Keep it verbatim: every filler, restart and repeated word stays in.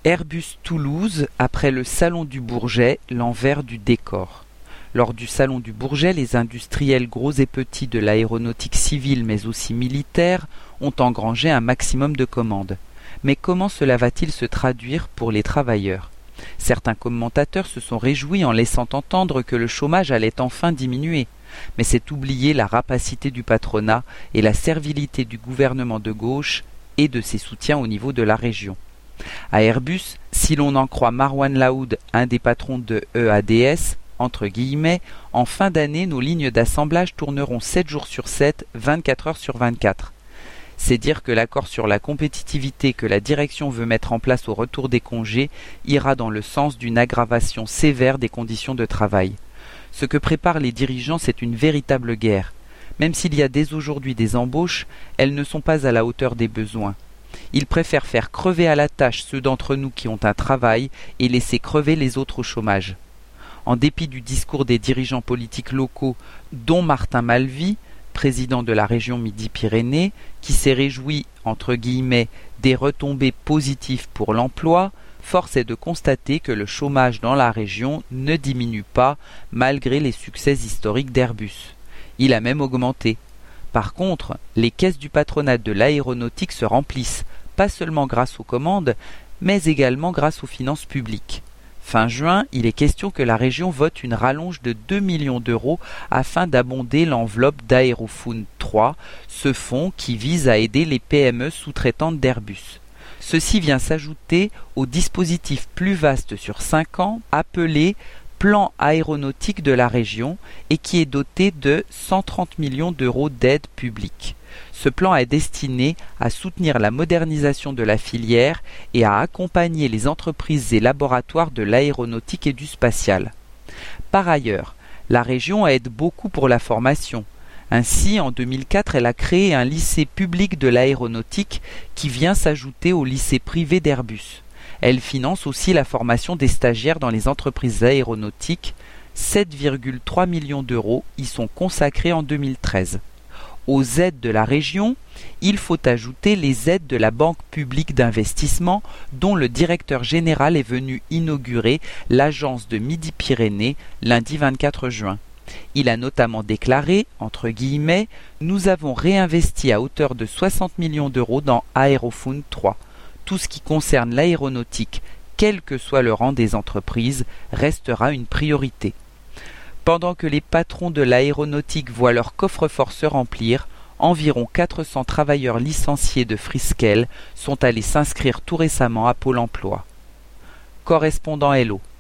Airbus Toulouse, après le Salon du Bourget, l'envers du décor. Lors du Salon du Bourget, les industriels gros et petits de l'aéronautique civile mais aussi militaire ont engrangé un maximum de commandes. Mais comment cela va-t-il se traduire pour les travailleurs ? Certains commentateurs se sont réjouis en laissant entendre que le chômage allait enfin diminuer. Mais c'est oublier la rapacité du patronat et la servilité du gouvernement de gauche et de ses soutiens au niveau de la région. À Airbus, si l'on en croit Marwan Laoud, un des patrons de E A D S, entre guillemets, en fin d'année, nos lignes d'assemblage tourneront sept jours sur sept, vingt-quatre heures sur vingt-quatre. C'est dire que l'accord sur la compétitivité que la direction veut mettre en place au retour des congés ira dans le sens d'une aggravation sévère des conditions de travail. Ce que préparent les dirigeants, c'est une véritable guerre. Même s'il y a dès aujourd'hui des embauches, elles ne sont pas à la hauteur des besoins. Ils préfèrent faire crever à la tâche ceux d'entre nous qui ont un travail et laisser crever les autres au chômage. En dépit du discours des dirigeants politiques locaux, dont Martin Malvy, président de la région Midi-Pyrénées, qui s'est réjoui, entre guillemets, des retombées positives pour l'emploi, force est de constater que le chômage dans la région ne diminue pas malgré les succès historiques d'Airbus. Il a même augmenté. Par contre, les caisses du patronat de l'aéronautique se remplissent, pas seulement grâce aux commandes, mais également grâce aux finances publiques. Fin juin, il est question que la région vote une rallonge de deux millions d'euros afin d'abonder l'enveloppe d'Aérofound trois, ce fonds qui vise à aider les P M E sous-traitantes d'Airbus. Ceci vient s'ajouter au dispositif plus vaste sur cinq ans appelé Plan aéronautique de la région et qui est doté de cent trente millions d'euros d'aide publique. Ce plan est destiné à soutenir la modernisation de la filière et à accompagner les entreprises et laboratoires de l'aéronautique et du spatial. Par ailleurs, la région aide beaucoup pour la formation. Ainsi, en deux mille quatre, elle a créé un lycée public de l'aéronautique qui vient s'ajouter au lycée privé d'Airbus. Elle finance aussi la formation des stagiaires dans les entreprises aéronautiques. sept virgule trois millions d'euros y sont consacrés en deux mille treize. Aux aides de la région, il faut ajouter les aides de la Banque publique d'investissement dont le directeur général est venu inaugurer l'agence de Midi-Pyrénées lundi vingt-quatre juin. Il a notamment déclaré, entre guillemets, « Nous avons réinvesti à hauteur de soixante millions d'euros dans Aérofound trois. Tout ce qui concerne l'aéronautique, quel que soit le rang des entreprises, restera une priorité. » Pendant que les patrons de l'aéronautique voient leur coffre-fort se remplir, environ quatre cents travailleurs licenciés de Friskel sont allés s'inscrire tout récemment à Pôle emploi. Correspondant Hello.